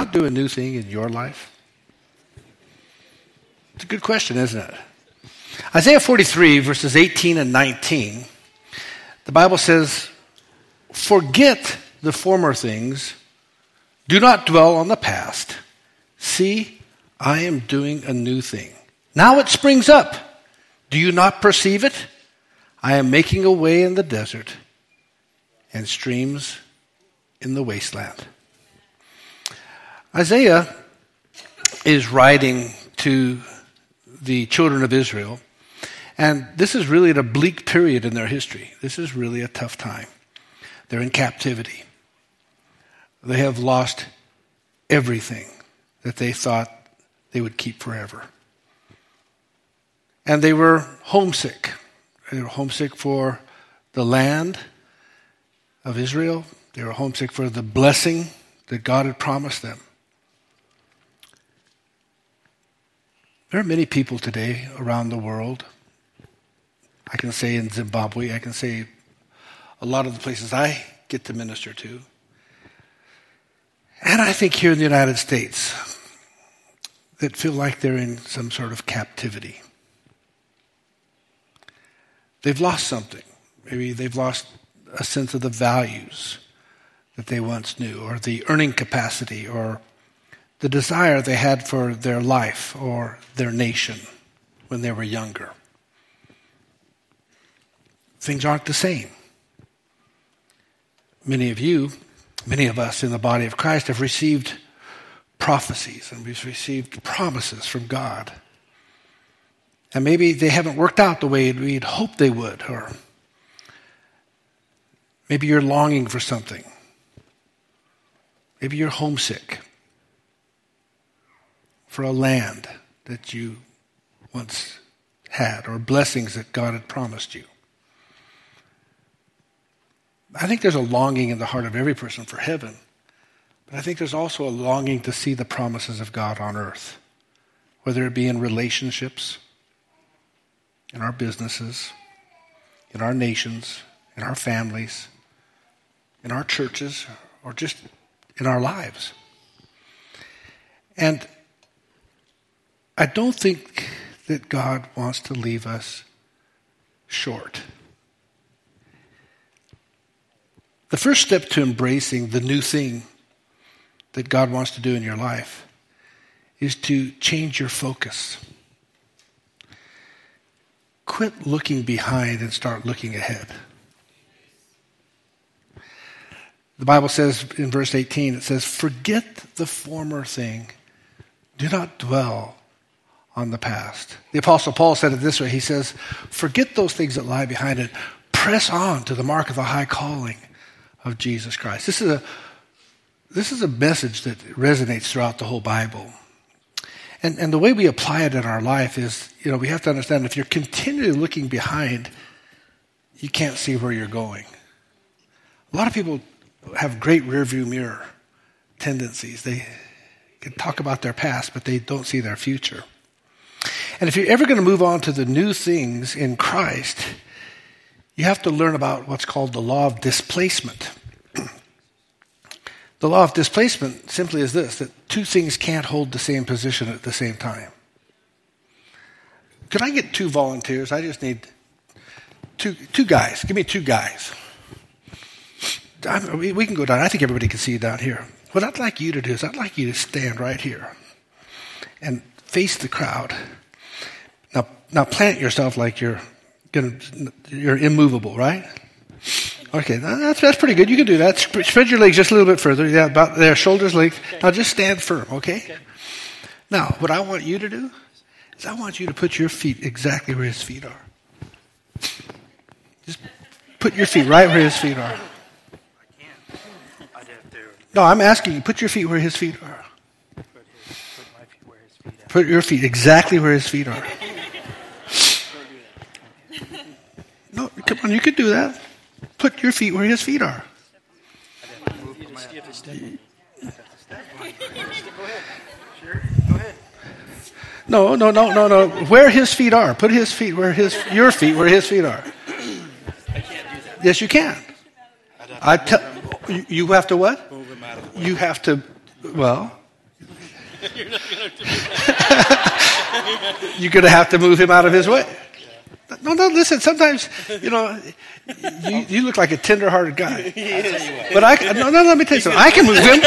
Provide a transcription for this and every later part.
God do a new thing in your life? It's a good question, isn't it? Isaiah 43, verses 18 and 19, the Bible says, forget the former things. Do not dwell on the past. See, I am doing a new thing. Now it springs up. Do you not perceive it? I am making a way in the desert and streams in the wasteland. Isaiah is writing to the children of Israel, and this is really a bleak period in their history. This is really a tough time. They're in captivity. They have lost everything that they thought they would keep forever. And they were homesick. They were homesick for the land of Israel. They were homesick for the blessing that God had promised them. There are many people today around the world. I can say in Zimbabwe, I can say a lot of the places I get to minister to. And I think here in the United States, that feel like they're in some sort of captivity. They've lost something. Maybe they've lost a sense of the values that they once knew, or the earning capacity, or the desire they had for their life or their nation when they were younger. Things aren't the same. Many of us in the body of Christ have received prophecies and we've received promises from God. And maybe they haven't worked out the way we'd hoped they would, or maybe you're longing for something. Maybe you're homesick for a land that you once had, or blessings that God had promised you. I think there's a longing in the heart of every person for heaven, but I think there's also a longing to see the promises of God on earth, whether it be in relationships, in our businesses, in our nations, in our families, in our churches, or just in our lives. And I don't think that God wants to leave us short. The first step to embracing the new thing that God wants to do in your life is to change your focus. Quit looking behind and start looking ahead. The Bible says in verse 18, it says, forget the former thing. Do not dwell on the past. The Apostle Paul said it this way. He says, forget those things that lie behind it. Press on to the mark of the high calling of Jesus Christ. This is a message that resonates throughout the whole Bible. And the way we apply it in our life is, we have to understand if you're continually looking behind, you can't see where you're going. A lot of people have great rearview mirror tendencies. They can talk about their past, but they don't see their future. And if you're ever going to move on to the new things in Christ, you have to learn about what's called the law of displacement. The law of displacement simply is this, that two things can't hold the same position at the same time. Could I get 2 volunteers? I just need two guys. Give me 2 guys. We can go down. I think everybody can see you down here. What I'd like you to do is I'd like you to stand right here and face the crowd. Now plant yourself like you're immovable, right? Okay, that's pretty good. You can do that. Spread your legs just a little bit further. Yeah, about there, shoulders length. Now just stand firm, okay? Now, what I want you to do is I want you to put your feet exactly where his feet are. Just put your feet right where his feet are. No, I'm asking you, put your feet where his feet are. Put your feet exactly where his feet are. No, come on, you can do that. Put your feet where his feet are. No. Where his feet are. Put his feet where your feet where his feet are. I can't do that. Yes, you can. You have to what? You have to, You're not going to move that. You're going to have to move him out of his way. No, listen, sometimes, you look like a tender-hearted guy. But let me tell you something. I can move him.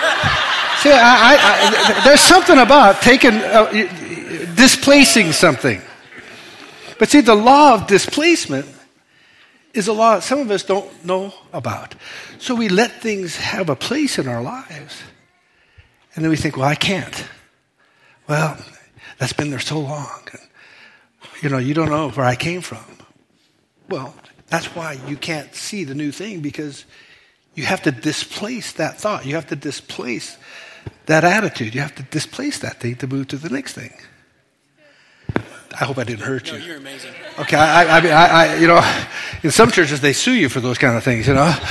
See, there's something about displacing something. But see, the law of displacement is a law that some of us don't know about. So we let things have a place in our lives. And then we think, well, I can't. Well, that's been there so long. And, you don't know where I came from. Well, that's why you can't see the new thing, because you have to displace that thought. You have to displace that attitude. You have to displace that thing to move to the next thing. I hope I didn't hurt you. No, you're amazing. Okay, I in some churches they sue you for those kind of things,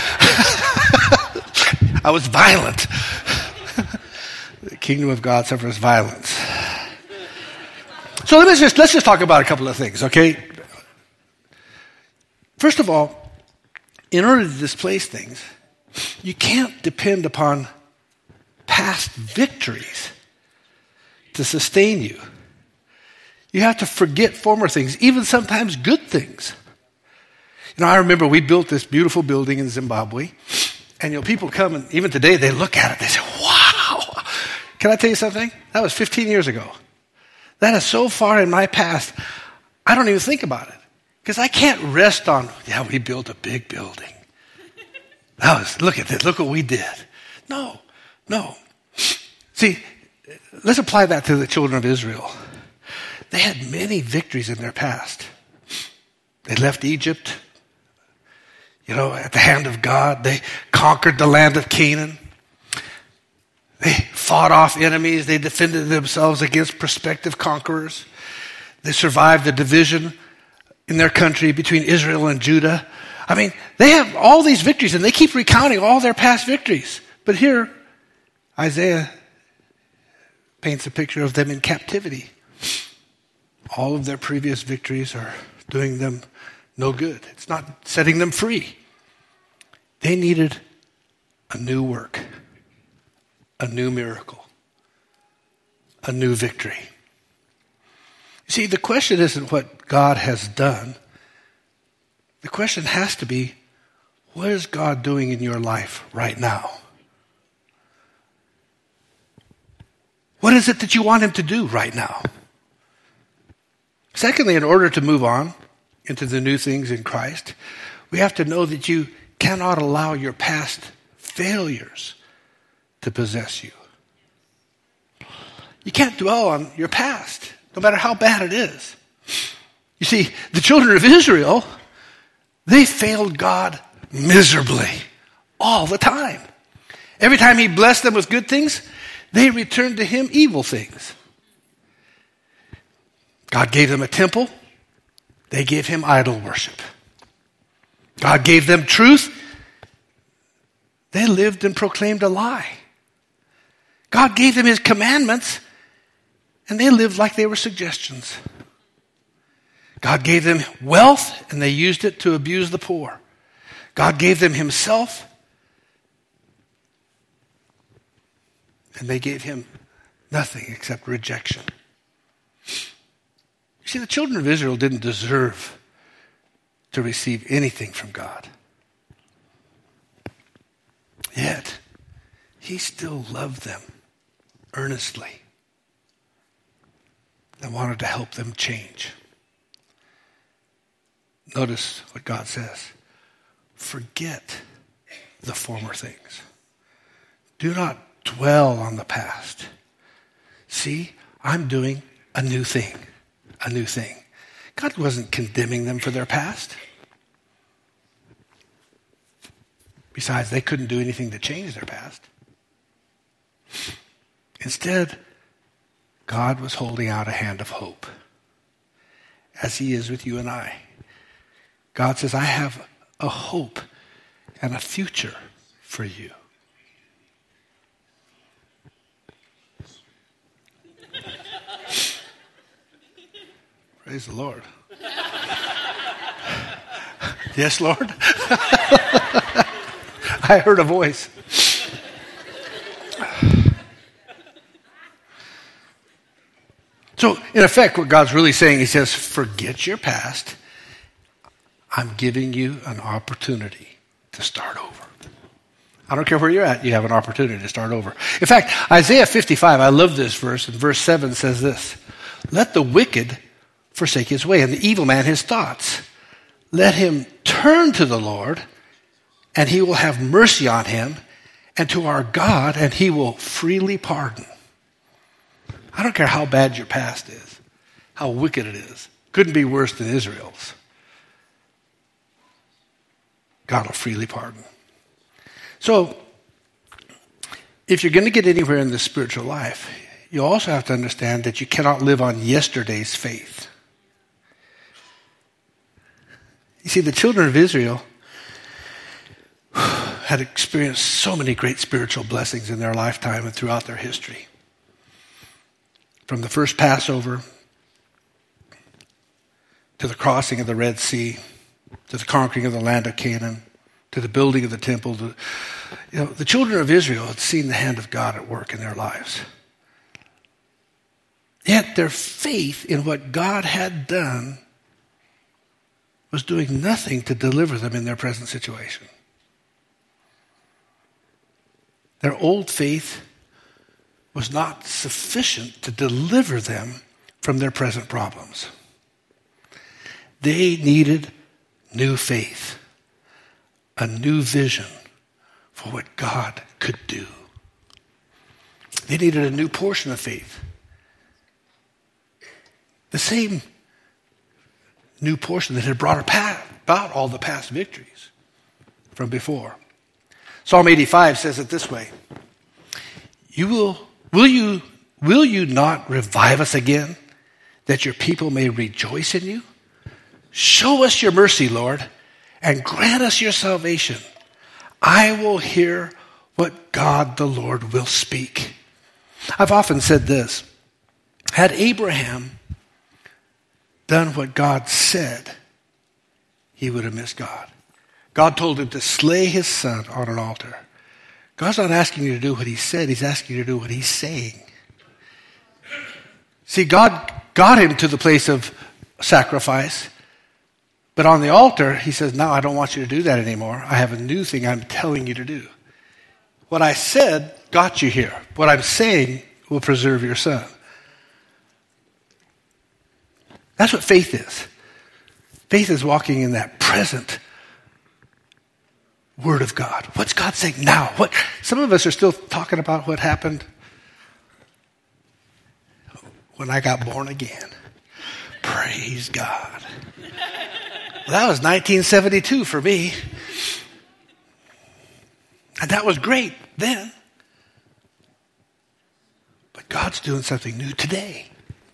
I was violent. The kingdom of God suffers violence. So let's just talk about a couple of things, okay? First of all, in order to displace things, you can't depend upon past victories to sustain you. You have to forget former things, even sometimes good things. I remember we built this beautiful building in Zimbabwe, and people come, and even today they look at it, they say, wow. Can I tell you something? That was 15 years ago. That is so far in my past, I don't even think about it. Because I can't rest on, we built a big building. Look at this, look what we did. No. See, let's apply that to the children of Israel. They had many victories in their past. They left Egypt, at the hand of God. They conquered the land of Canaan. They fought off enemies. They defended themselves against prospective conquerors. They survived the division in their country between Israel and Judah. They have all these victories, and they keep recounting all their past victories. But here, Isaiah paints a picture of them in captivity. All of their previous victories are doing them no good. It's not setting them free. They needed a new work, a new miracle, a new victory. You see, the question isn't what God has done. The question has to be, what is God doing in your life right now? What is it that you want him to do right now? Secondly, in order to move on into the new things in Christ, we have to know that you cannot allow your past failures to possess you. You can't dwell on your past, no matter how bad it is. You see, the children of Israel, they failed God miserably all the time. Every time he blessed them with good things, they returned to him evil things. God gave them a temple. They gave him idol worship. God gave them truth. They lived and proclaimed a lie. God gave them his commandments, and they lived like they were suggestions. God gave them wealth, and they used it to abuse the poor. God gave them himself, and they gave him nothing except rejection. You see, the children of Israel didn't deserve to receive anything from God. Yet, he still loved them earnestly and wanted to help them change. Notice what God says. Forget the former things. Do not dwell on the past. See, I'm doing a new thing. A new thing. God wasn't condemning them for their past. Besides, they couldn't do anything to change their past. Instead, God was holding out a hand of hope, as he is with you and I. God says, I have a hope and a future for you. Praise the Lord. Yes, Lord? I heard a voice. So, in effect, what God's really saying, he says, forget your past. I'm giving you an opportunity to start over. I don't care where you're at, you have an opportunity to start over. In fact, Isaiah 55, I love this verse, and verse 7 says this: let the wicked forsake his way, and the evil man his thoughts. Let him turn to the Lord, and he will have mercy on him, and to our God, and he will freely pardon. I don't care how bad your past is, how wicked it is. Couldn't be worse than Israel's. God will freely pardon. So, if you're going to get anywhere in the spiritual life, you also have to understand that you cannot live on yesterday's faith. You see, the children of Israel had experienced so many great spiritual blessings in their lifetime and throughout their history. From the first Passover to the crossing of the Red Sea, to the conquering of the land of Canaan, to the building of the temple. The children of Israel had seen the hand of God at work in their lives. Yet their faith in what God had done was doing nothing to deliver them in their present situation. Their old faith was not sufficient to deliver them from their present problems. They needed new faith, a new vision for what God could do. They needed a new portion of faith. The same new portion that had brought about all the past victories from before. Psalm 85 says it this way: Will you not revive us again, that your people may rejoice in you? Show us your mercy, Lord, and grant us your salvation. I will hear what God the Lord will speak. I've often said this: had Abraham done what God said, he would have missed God. God told him to slay his son on an altar. God's not asking you to do what he said, he's asking you to do what he's saying. See, God got him to the place of sacrifice, but on the altar, he says, no, I don't want you to do that anymore. I have a new thing I'm telling you to do. What I said got you here. What I'm saying will preserve your son. That's what faith is. Faith is walking in that present Word of God. What's God saying now? Some of us are still talking about what happened when I got born again. Praise God. Well, that was 1972 for me. And that was great then. But God's doing something new today.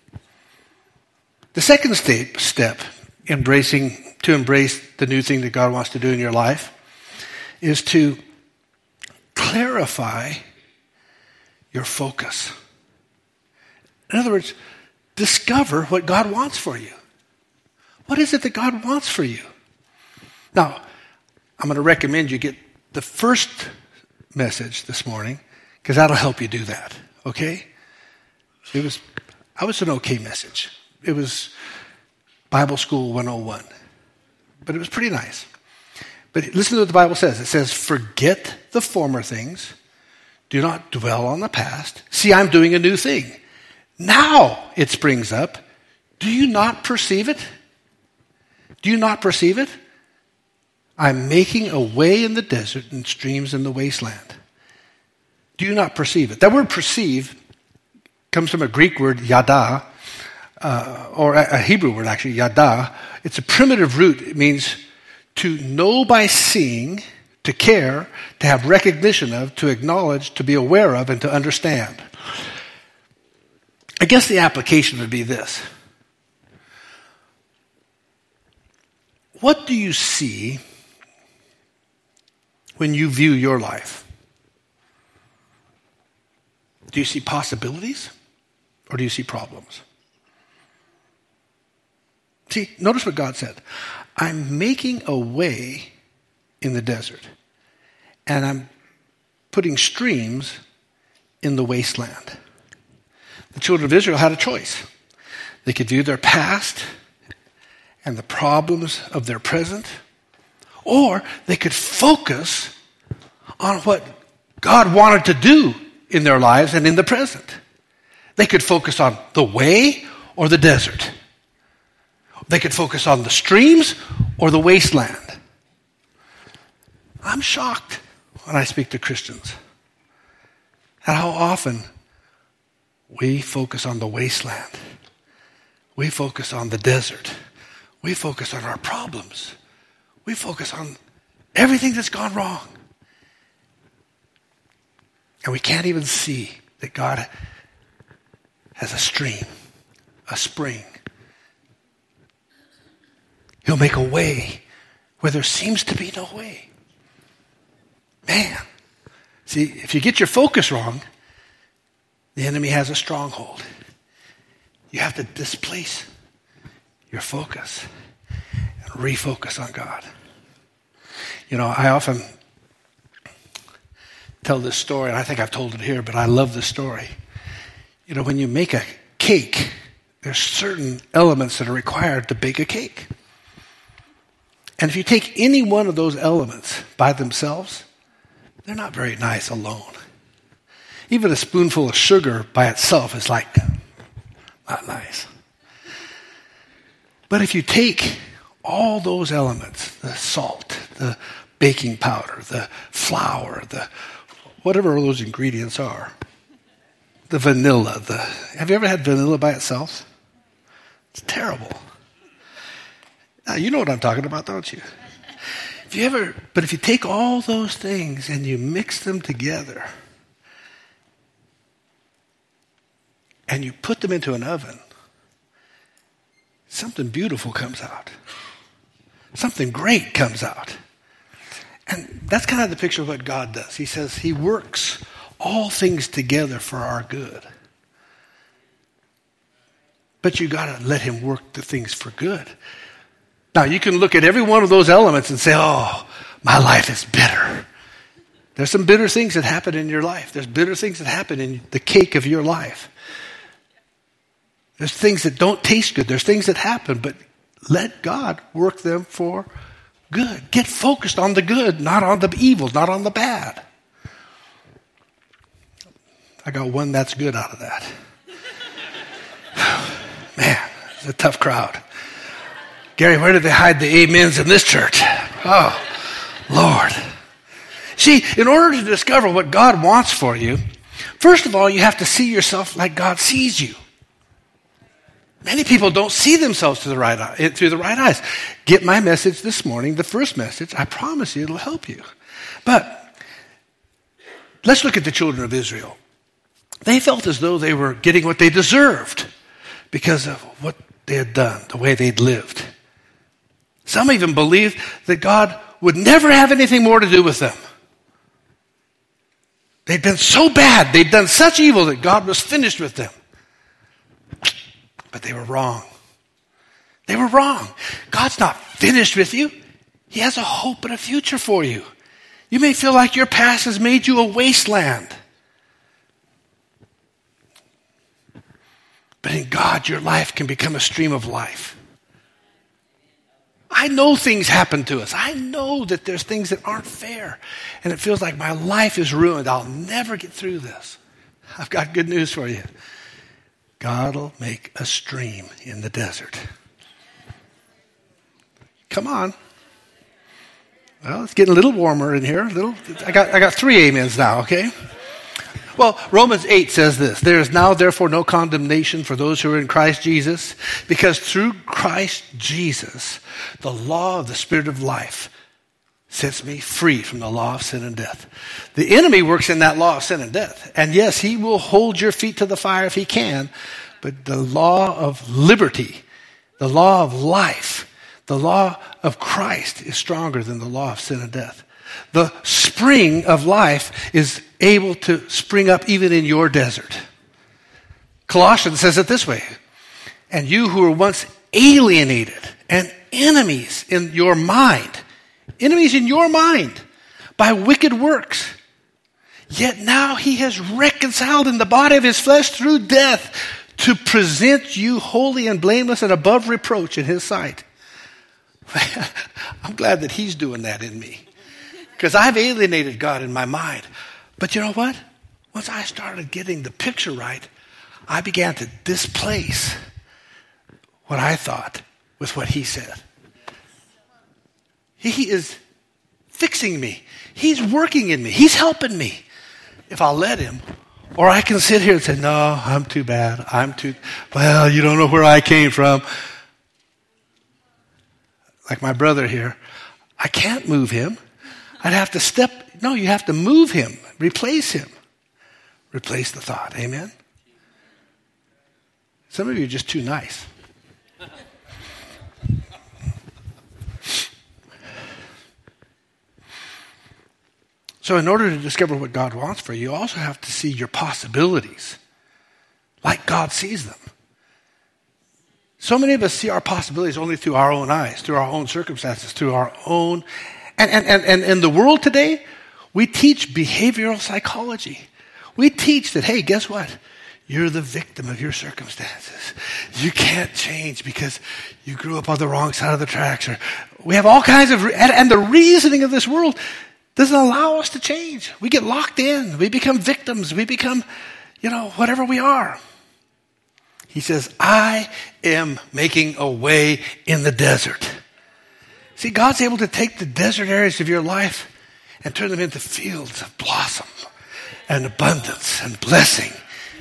The second step, to embrace the new thing that God wants to do in your life, is to clarify your focus. In other words, discover what God wants for you. What is it that God wants for you? Now, I'm going to recommend you get the first message this morning, because that'll help you do that, okay? I was an okay message. It was Bible School 101, but it was pretty nice. But listen to what the Bible says. It says, forget the former things. Do not dwell on the past. See, I'm doing a new thing. Now it springs up. Do you not perceive it? Do you not perceive it? I'm making a way in the desert and streams in the wasteland. Do you not perceive it? That word perceive comes from a Greek word, yada, or a Hebrew word actually, yada. It's a primitive root. It means to know by seeing, to care, to have recognition of, to acknowledge, to be aware of, and to understand. I guess the application would be this. What do you see when you view your life? Do you see possibilities or do you see problems? See, notice what God said. I'm making a way in the desert, and I'm putting streams in the wasteland. The children of Israel had a choice. They could view their past and the problems of their present, or they could focus on what God wanted to do in their lives and in the present. They could focus on the way or the desert. They could focus on the streams or the wasteland. I'm shocked when I speak to Christians at how often we focus on the wasteland. We focus on the desert. We focus on our problems. We focus on everything that's gone wrong. And we can't even see that God has a stream, a spring. He'll make a way where there seems to be no way. Man, see, if you get your focus wrong, the enemy has a stronghold. You have to displace your focus and refocus on God. You know, I often tell this story, and I think I've told it here, but I love this story. You know, when you make a cake, there's certain elements that are required to bake a cake. And if you take any one of those elements by themselves, they're not very nice alone. Even a spoonful of sugar by itself is like, not nice. But if you take all those elements, the salt, the baking powder, the flour, the whatever those ingredients are, the vanilla, have you ever had vanilla by itself? It's terrible. Now, you know what I'm talking about, don't you? But if you take all those things and you mix them together and you put them into an oven, something beautiful comes out. Something great comes out. And that's kind of the picture of what God does. He says he works all things together for our good. But you got to let him work the things for good. Now, you can look at every one of those elements and say, oh, my life is bitter. There's some bitter things that happen in your life. There's bitter things that happen in the cake of your life. There's things that don't taste good. There's things that happen, but let God work them for good. Get focused on the good, not on the evil, not on the bad. I got one that's good out of that. Man, it's a tough crowd. Gary, where did they hide the amens in this church? Oh, Lord. See, in order to discover what God wants for you, first of all, you have to see yourself like God sees you. Many people don't see themselves through the right eyes. Get my message this morning, the first message. I promise you it'll help you. But let's look at the children of Israel. They felt as though they were getting what they deserved because of what they had done, the way they'd lived. Some even believed that God would never have anything more to do with them. They'd been so bad, they'd done such evil that God was finished with them. But they were wrong. They were wrong. God's not finished with you. He has a hope and a future for you. You may feel like your past has made you a wasteland. But in God, your life can become a stream of life. I know things happen to us. I know that there's things that aren't fair. And it feels like my life is ruined. I'll never get through this. I've got good news for you. God will make a stream in the desert. Come on. Well, it's getting a little warmer in here. I got 3 amens now, okay? Well, Romans 8 says this, there is now therefore no condemnation for those who are in Christ Jesus, because through Christ Jesus, the law of the Spirit of life sets me free from the law of sin and death. The enemy works in that law of sin and death. And yes, he will hold your feet to the fire if he can, but the law of liberty, the law of life, the law of Christ is stronger than the law of sin and death. The spring of life is able to spring up even in your desert. Colossians says it this way, and you who were once alienated and enemies in your mind by wicked works, yet now he has reconciled in the body of his flesh through death to present you holy and blameless and above reproach in his sight. I'm glad that he's doing that in me, because I've alienated God in my mind. But you know what? Once I started getting the picture right, I began to displace what I thought with what he said. He is fixing me. He's working in me. He's helping me. If I'll let him. Or I can sit here and say, no, I'm too bad. Well, you don't know where I came from. Like my brother here. I can't move him. I'd have to no, you have to move him. Replace him. Replace the thought. Amen? Some of you are just too nice. So in order to discover what God wants for you, you also have to see your possibilities like God sees them. So many of us see our possibilities only through our own eyes, through our own circumstances, through our own... And in the world today, we teach behavioral psychology. We teach that, hey, guess what? You're the victim of your circumstances. You can't change because you grew up on the wrong side of the tracks. Or we have all kinds of... And the reasoning of this world doesn't allow us to change. We get locked in. We become victims. We become, whatever we are. He says, I am making a way in the desert. See, God's able to take the desert areas of your life and turn them into fields of blossom and abundance and blessing.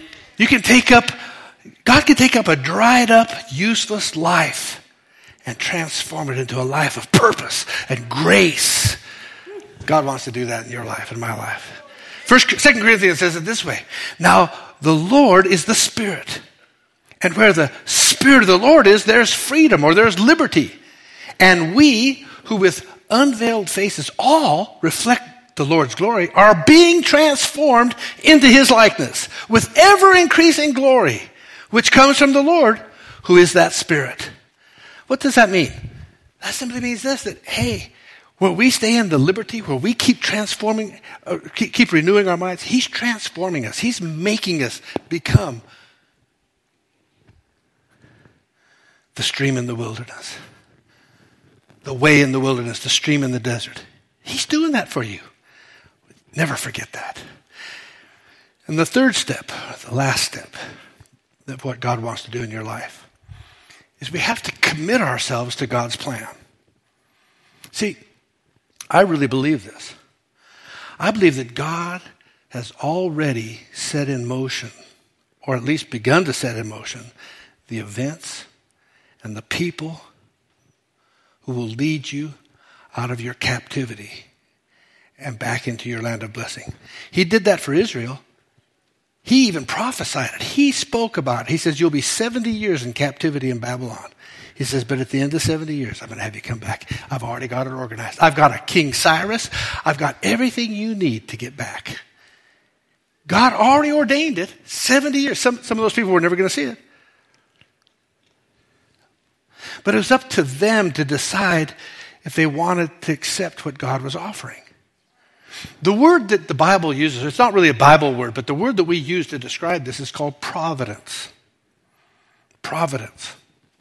God can take up a dried up, useless life and transform it into a life of purpose and grace. God wants to do that in your life, in my life. 2 Corinthians says it this way. Now, the Lord is the Spirit. And where the Spirit of the Lord is, there's freedom or there's liberty. And we, who with unveiled faces all reflect the Lord's glory, are being transformed into his likeness with ever-increasing glory, which comes from the Lord, who is that Spirit. What does that mean? That simply means this, that, hey, where we stay in the liberty, where we keep transforming, keep renewing our minds, he's transforming us. He's making us become the stream in the wilderness, the way in the wilderness, the stream in the desert. He's doing that for you. Never forget that. And the third step, the last step of what God wants to do in your life is we have to commit ourselves to God's plan. See, I really believe this. I believe that God has already set in motion, or at least begun to set in motion, the events and the people who will lead you out of your captivity and back into your land of blessing. He did that for Israel. He even prophesied it. He spoke about it. He says, you'll be 70 years in captivity in Babylon. He says, but at the end of 70 years, I'm going to have you come back. I've already got it organized. I've got a King Cyrus. I've got everything you need to get back. God already ordained it. 70 years. Some of those people were never going to see it. But it was up to them to decide if they wanted to accept what God was offering. The word that the Bible uses, it's not really a Bible word, but the word that we use to describe this is called providence. Providence.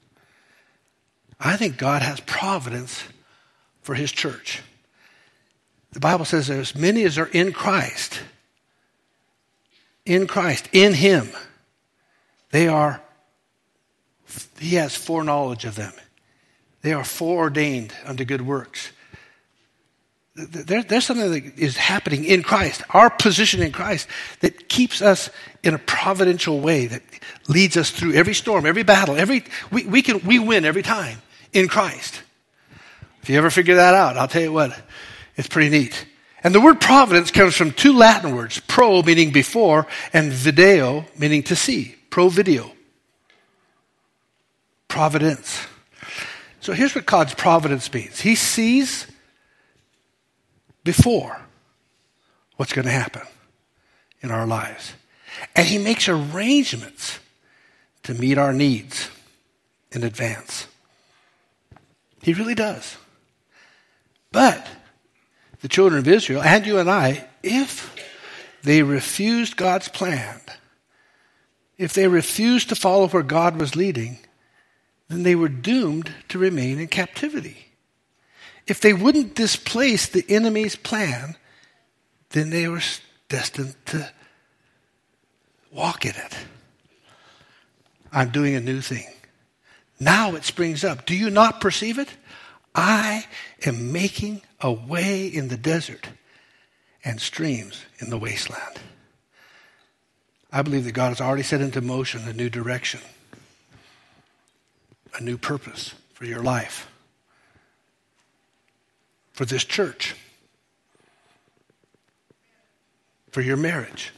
I think God has providence for his church. The Bible says there's many as are in Christ. In Christ, in him. He has foreknowledge of them. They are foreordained unto good works. There's something that is happening in Christ, our position in Christ, that keeps us in a providential way, that leads us through every storm, every battle, we win every time in Christ. If you ever figure that out, I'll tell you what, it's pretty neat. And the word providence comes from two Latin words, pro meaning before, and video meaning to see, pro-video. Providence. So here's what God's providence means. He sees before what's going to happen in our lives. And he makes arrangements to meet our needs in advance. He really does. But the children of Israel, and you and I, if they refused God's plan, if they refused to follow where God was leading, then they were doomed to remain in captivity. If they wouldn't displace the enemy's plan, then they were destined to walk in it. I'm doing a new thing. Now it springs up. Do you not perceive it? I am making a way in the desert and streams in the wasteland. I believe that God has already set into motion a new direction, a new purpose for your life, for this church, for your marriage,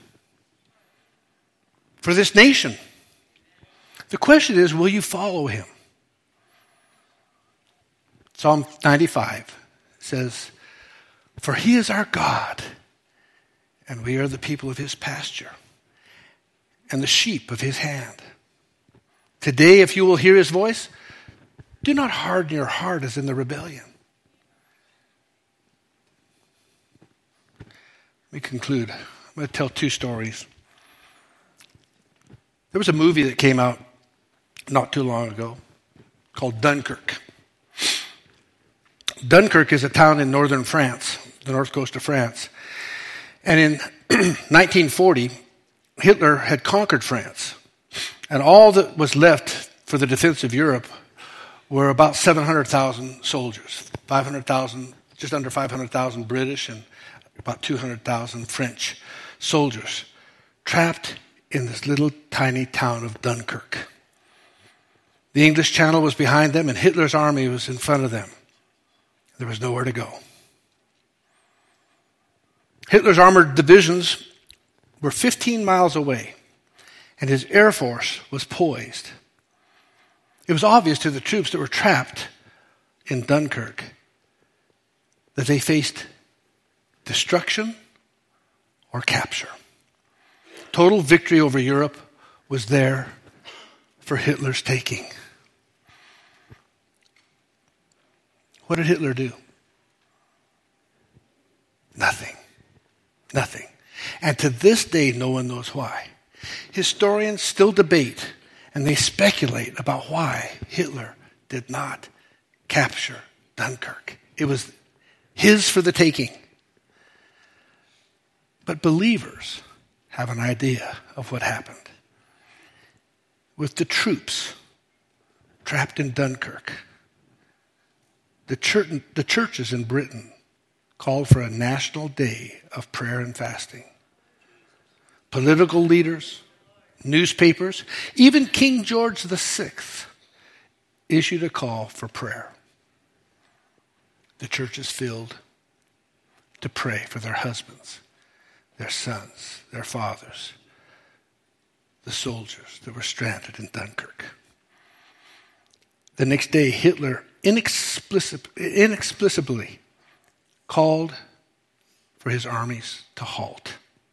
for this nation. The question is, will you follow him? Psalm 95 says, "For he is our God, and we are the people of his pasture, and the sheep of his hand. Today, if you will hear his voice, do not harden your heart as in the rebellion." Let me conclude. I'm going to tell two stories. There was a movie that came out not too long ago called Dunkirk. Dunkirk is a town in northern France, the north coast of France. And in 1940, Hitler had conquered France. And all that was left for the defense of Europe were about 700,000 soldiers, 500,000, just under 500,000 British and about 200,000 French soldiers trapped in this little tiny town of Dunkirk. The English Channel was behind them and Hitler's army was in front of them. There was nowhere to go. Hitler's armored divisions were 15 miles away, and his air force was poised. It was obvious to the troops that were trapped in Dunkirk that they faced destruction or capture. Total victory over Europe was there for Hitler's taking. What did Hitler do? Nothing. Nothing. And to this day, no one knows why. Historians still debate and they speculate about why Hitler did not capture Dunkirk. It was his for the taking. But believers have an idea of what happened. With the troops trapped in Dunkirk, the churches in Britain called for a national day of prayer and fasting. Political leaders, newspapers, even King George VI issued a call for prayer. The churches filled to pray for their husbands, their sons, their fathers, the soldiers that were stranded in Dunkirk. The next day, Hitler inexplicably called for his armies to halt.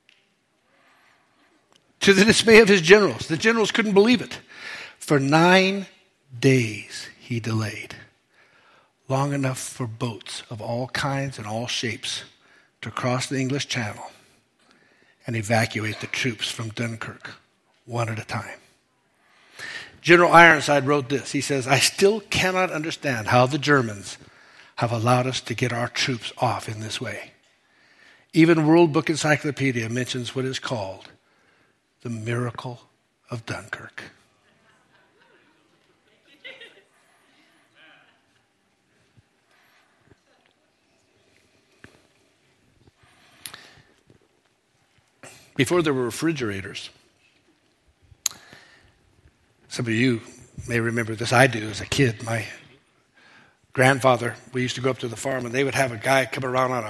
To the dismay of his generals, the generals couldn't believe it. For 9 days he delayed, long enough for boats of all kinds and all shapes to cross the English Channel and evacuate the troops from Dunkirk one at a time. General Ironside wrote this. He says, "I still cannot understand how the Germans have allowed us to get our troops off in this way. Even World Book Encyclopedia mentions what is called the miracle of Dunkirk." Before there were refrigerators, some of you may remember this. I do as a kid. My grandfather, we used to go up to the farm and they would have a guy come around on a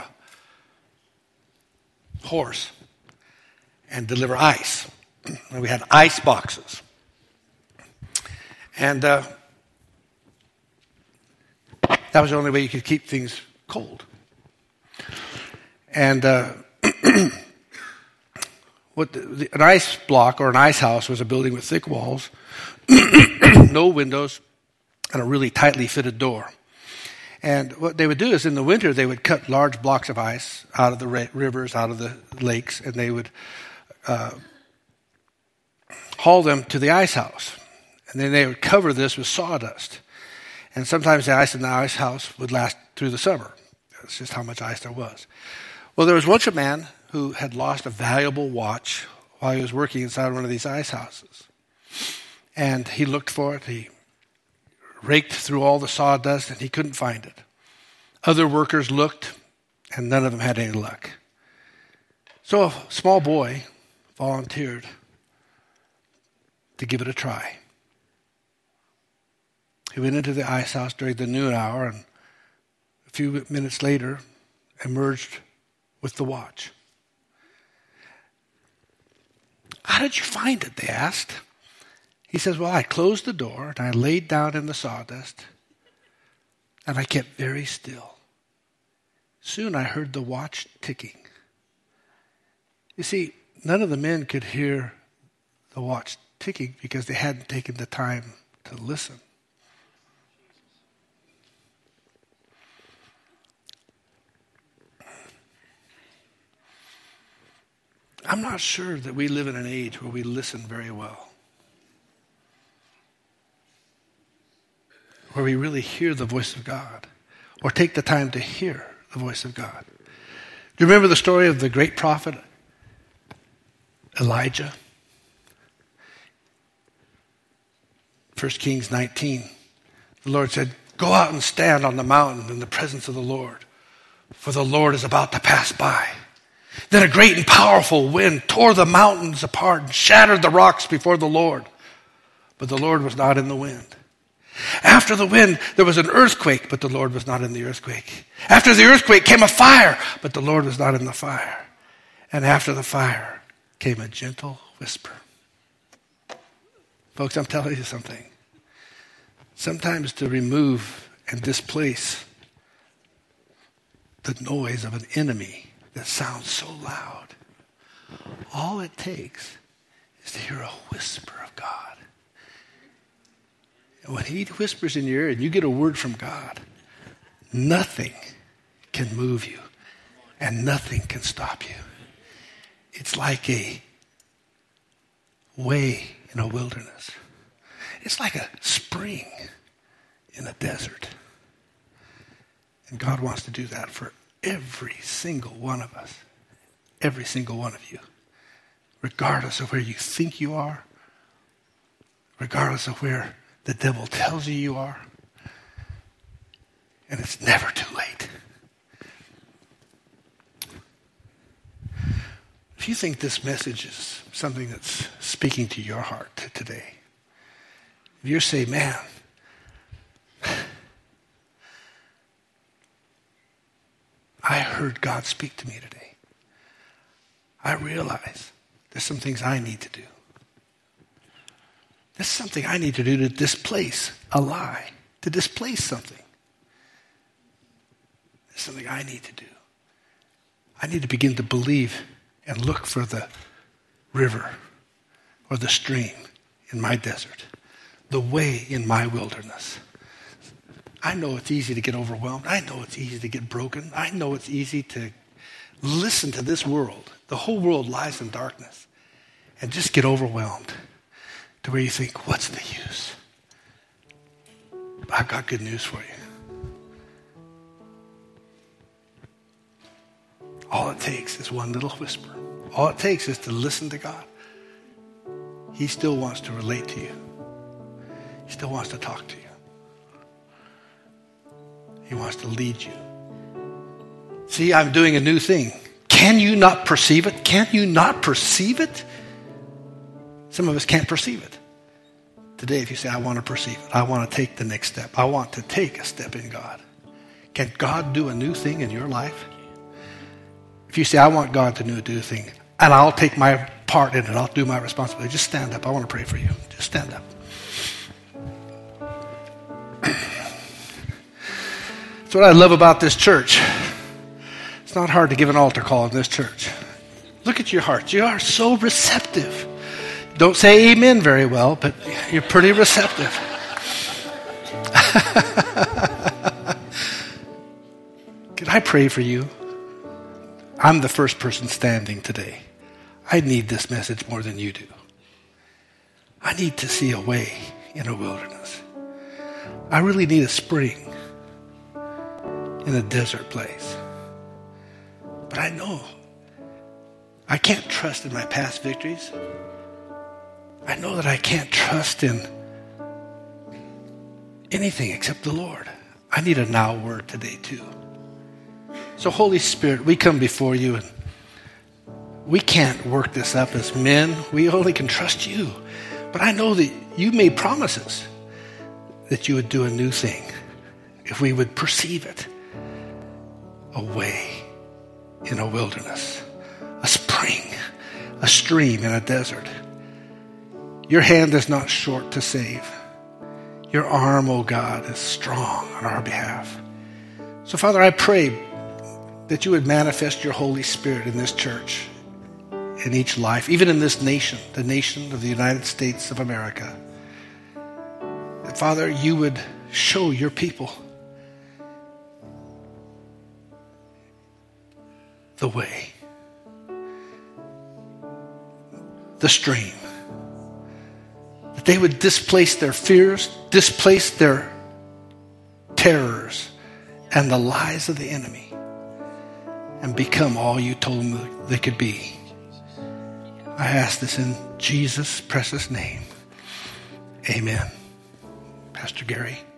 horse and deliver ice. And we had ice boxes. And that was the only way you could keep things cold. And an ice block or an ice house was a building with thick walls, no windows, and a really tightly fitted door. And what they would do is in the winter, they would cut large blocks of ice out of the rivers, out of the lakes, and they would haul them to the ice house. And then they would cover this with sawdust. And sometimes the ice in the ice house would last through the summer. That's just how much ice there was. Well, there was once a man who had lost a valuable watch while he was working inside one of these ice houses. And he looked for it. He raked through all the sawdust, and he couldn't find it. Other workers looked, and none of them had any luck. So a small boy volunteered to give it a try. He went into the ice house during the noon hour, and a few minutes later emerged with the watch. How did you find it? They asked. He says, well, I closed the door and I laid down in the sawdust and I kept very still. Soon I heard the watch ticking. You see, none of the men could hear the watch ticking because they hadn't taken the time to listen. I'm not sure that we live in an age where we listen very well, where we really hear the voice of God or take the time to hear the voice of God. Do you remember the story of the great prophet Elijah? 1 Kings 19. The Lord said, go out and stand on the mountain in the presence of the Lord, for the Lord is about to pass by. Then a great and powerful wind tore the mountains apart and shattered the rocks before the Lord. But the Lord was not in the wind. After the wind, there was an earthquake, but the Lord was not in the earthquake. After the earthquake came a fire, but the Lord was not in the fire. And after the fire came a gentle whisper. Folks, I'm telling you something. Sometimes to remove and displace the noise of an enemy that sounds so loud, all it takes is to hear a whisper of God. And when he whispers in your ear and you get a word from God, nothing can move you and nothing can stop you. It's like a way in a wilderness. It's like a spring in a desert. And God wants to do that for every single one of us. Every single one of you. Regardless of where you think you are. Regardless of where the devil tells you are. And it's never too late. If you think this message is something that's speaking to your heart today, if you say, man, I heard God speak to me today. I realize there's some things I need to do. There's something I need to do to displace a lie, to displace something. There's something I need to do. I need to begin to believe and look for the river or the stream in my desert, the way in my wilderness. I know it's easy to get overwhelmed. I know it's easy to get broken. I know it's easy to listen to this world. The whole world lies in darkness. And just get overwhelmed to where you think, what's the use? I've got good news for you. All it takes is one little whisper. All it takes is to listen to God. He still wants to relate to you. He still wants to talk to you. He wants to lead you. See, I'm doing a new thing. Can you not perceive it? Can you not perceive it? Some of us can't perceive it. Today, if you say, I want to perceive it, I want to take the next step, I want to take a step in God. Can God do a new thing in your life? If you say, I want God to do a new thing, and I'll take my part in it, I'll do my responsibility, just stand up. I want to pray for you. Just stand up. That's what I love about this church. It's not hard to give an altar call in this church. Look at your hearts. You are so receptive. Don't say amen very well, but you're pretty receptive. Can I pray for you? I'm the first person standing today. I need this message more than you do. I need to see a way in a wilderness. I really need a spring in a desert place. But I know I can't trust in my past victories. I know that I can't trust in anything except the Lord. I need a now word today too. So Holy Spirit, we come before you and we can't work this up as men. We only can trust you. But I know that you made promises that you would do a new thing if we would perceive it. A way in a wilderness, a spring, a stream in a desert. Your hand is not short to save. Your arm, O God, is strong on our behalf. So, Father, I pray that you would manifest your Holy Spirit in this church, in each life, even in this nation, the nation of the United States of America. That, Father, you would show your people the way, the stream, that they would displace their fears, displace their terrors and the lies of the enemy and become all you told them they could be. I ask this in Jesus' precious name. Amen. Pastor Gary.